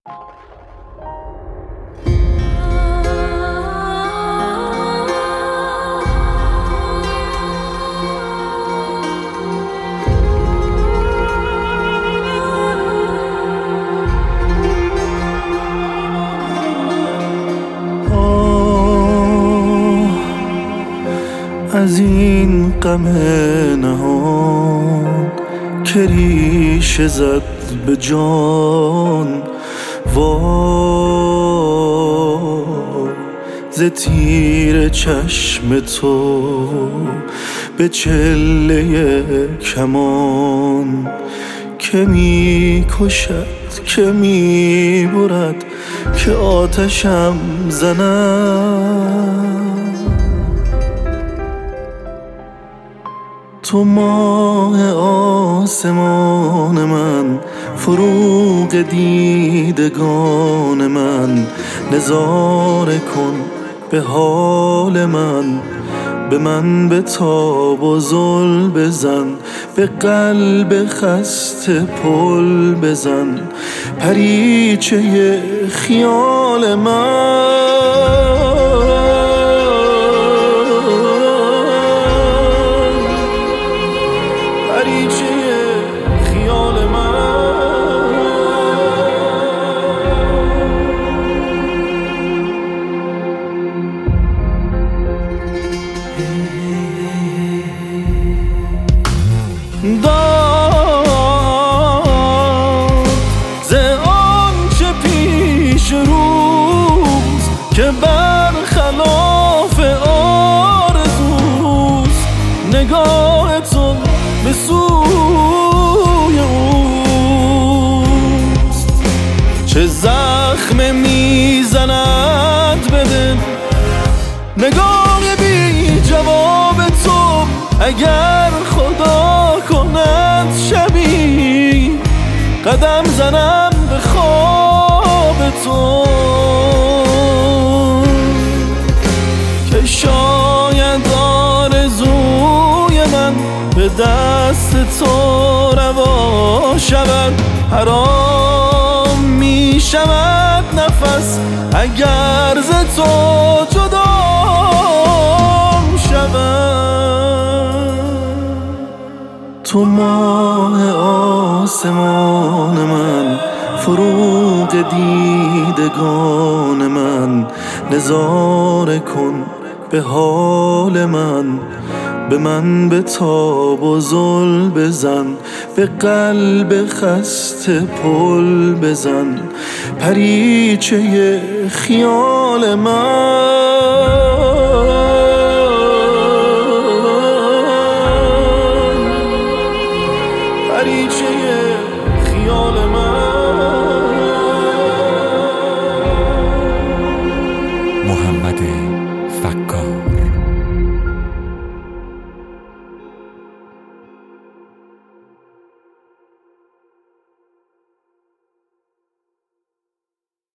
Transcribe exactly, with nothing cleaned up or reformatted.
از این غم نهان که ریشه زد به جان، وای ز تیر چشم تو به چله کمان، که می کشد که می برد که آتشم زند. تو ماه آسمان من، فروغ دیدگان من، نظاره کن به حال من، به من بتاب و زل بزن، به قلب خسته پل بزن، پریچه خیال من. داد ز آنچه پیش روز که برخلاف آرزوست، نگاه تو به سوی اوست. چه زخم میزند به دل نگاه بی جواب تو، اگر خدا کند شبی قدم زنم به خواب تو، که شاید آرزوی من به دست تو روا شود. حرام می شود نفس اگر ز تو جدا شود. تو ماه آسمان من، فروغ دیدگان من، نظاره کن به حال من، به من بتاب و زل بزن، به قلب خسته پل بزن، پریچه خیال من.